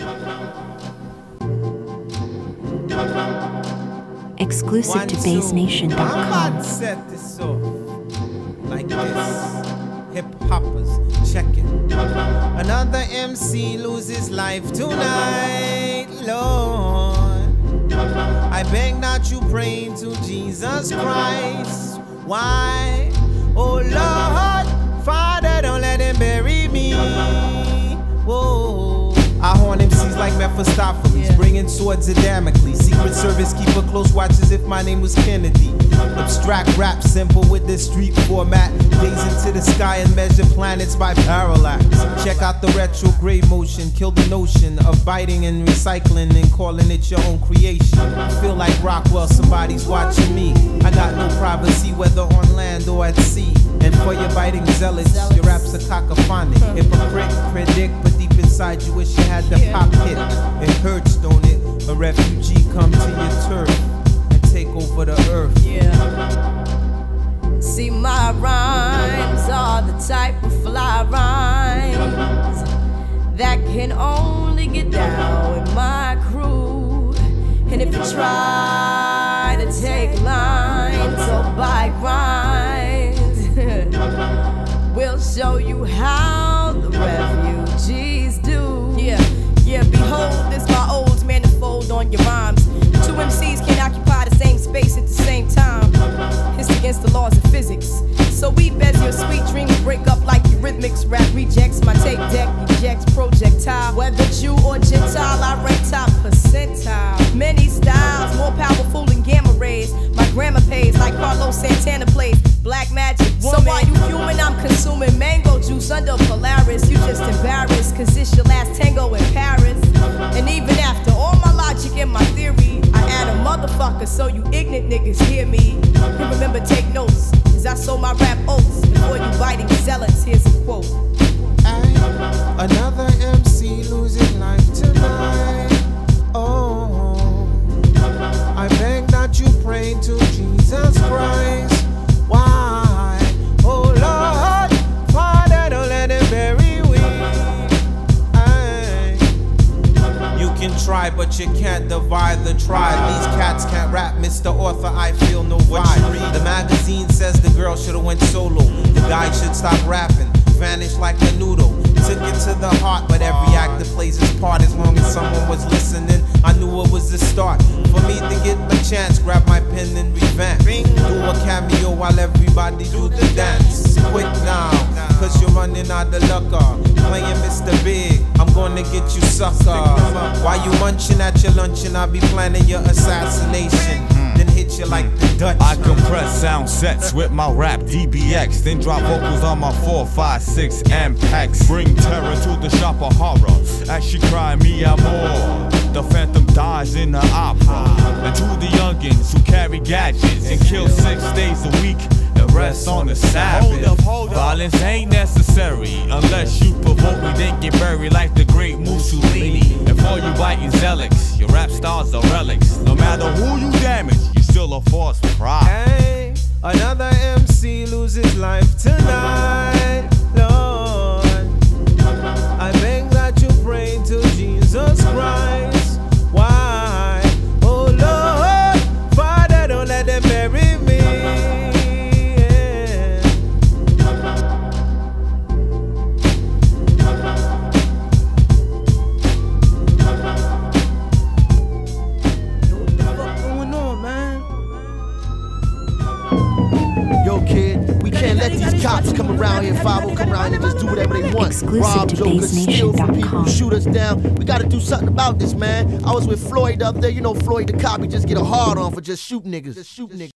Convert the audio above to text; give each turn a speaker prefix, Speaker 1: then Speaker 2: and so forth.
Speaker 1: Exclusive to BassNation.com.
Speaker 2: Set this off like this. Hip hoppers, check it. Another MC loses life tonight, Lord. I beg that you pray to Jesus Christ. Why? Oh Lord, Father, don't let him bury me. Whoa. I horn MCs like Mephistopheles, bringing swords of Damocles. Secret Service keep a close watch as if my name was Kennedy. Abstract rap, simple with this street format. Gaze into the sky and measure planets by parallax. Check out the retrograde motion, kill the notion of biting and recycling and calling it your own creation. Feel like Rockwell, somebody's watching me. I got no privacy, whether on land or at sea. And for your biting zealots, your raps are cacophonic. Hypocrite, predict, but deep inside you wish you had the pop hit. It hurts, don't it? A refugee come to your turf and take over the earth.
Speaker 3: See, my rhymes are the type of fly rhymes that can only get down with my crew. And if you try to take lines or buy rhymes, we'll show you how the refugees do. Yeah, behold this my old manifold on your rhymes. Two MCs can occupy the same space at the same time. It's against the laws of physics. So we beds your sweet dreams break up like eurythmics. Rap rejects my tape deck, ejects projectile. Whether Jew or Gentile, I rank top percentile. Many styles, more powerful than gamma rays. My grammar pays like Carlos Santana plays Black Magic Woman. So while you fuming, I'm consuming mango juice under Polaris. You just embarrassed, cause it's your last tango in Paris. And even after all my logic and my theory, I add a motherfucker so you ignorant niggas hear me. And remember, take notes, cause I sold my rap oats. Before you biting zealots, here's a quote.
Speaker 2: Another MC losing life tonight. Oh, I beg that you pray to Jesus Christ. Why? Oh Lord, Father, don't let him bury we. You can try, but you can't divide the tribe. These cats can't rap, Mr. Author, I feel no vibe. The magazine says the girl should've went solo. The guy should stop rapping, vanish like a noodle. Took it to the heart, but every actor plays his part. As long as someone was listening, I knew it was the start. For me to get my chance, grab my pen and revamp. Do a cameo while everybody do the dance. Quick now, cause you're running out of luck. Playing Mr. Big, I'm gonna get you sucker. While you munching at your luncheon, I'll be planning your assassination. Then hit you like the Dutch.
Speaker 4: I compress sound sets with my rap DBX, then drop vocals on my 4, 5, 6 MPEX. Bring terror to the shop of horror as she cry me amor. The phantom dies in the opera. And to the youngins who carry gadgets and kill 6 days a week and rest on the Sabbath. Hold up. Violence ain't necessary unless you provoke me, then get buried like the great Mussolini. And for you biting zealots, your rap stars are relics. No matter who you damage, you still a force for pride.
Speaker 2: Hey, another MC loses life tonight, Lord. I beg that you pray to Jesus Christ. Why? Oh Lord, Father, don't let them bury me.
Speaker 5: Let these cops come around here, 5 come around and just do whatever they want.
Speaker 1: Exclusive
Speaker 5: Rob,
Speaker 1: to
Speaker 5: jokers, steal from people,
Speaker 1: BassNation.com.
Speaker 5: shoot us down. We gotta do something about this, man. I was with Floyd the other day. You know Floyd the cop, he just get a hard on for just shooting niggas.